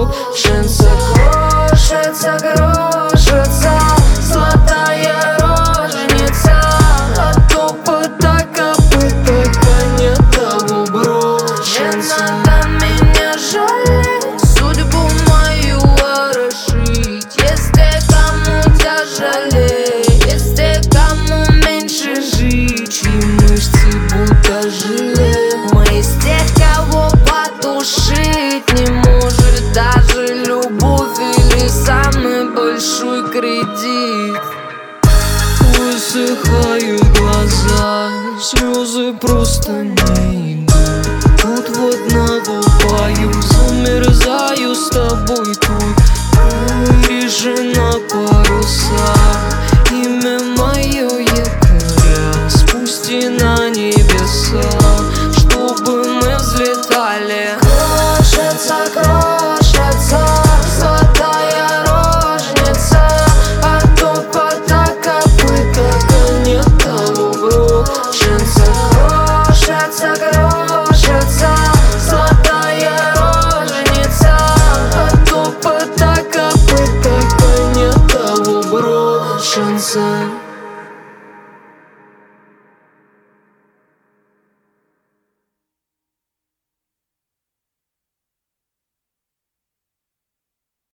Крошится, крошится, крошится золотая роженица от опыта копыта коня того брошенца. Не надо меня жалеть, судьбу мою ворошить. Если кому тяжелее, если кому меньше жить, чьи мышцы будто желе. Мы из тех, кого потушить не может даже любовь или самый большой кредит. Высыхают глаза, слезы просто не идут. Тут в одного пою, замерзаю с тобой тут.